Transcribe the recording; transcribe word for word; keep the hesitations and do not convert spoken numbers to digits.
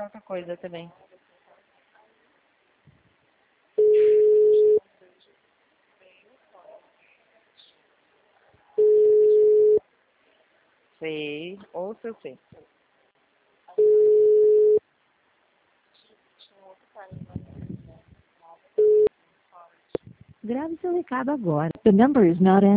outra coisa também. Sei, ouça eu sei. Grave seu recado agora. The number is not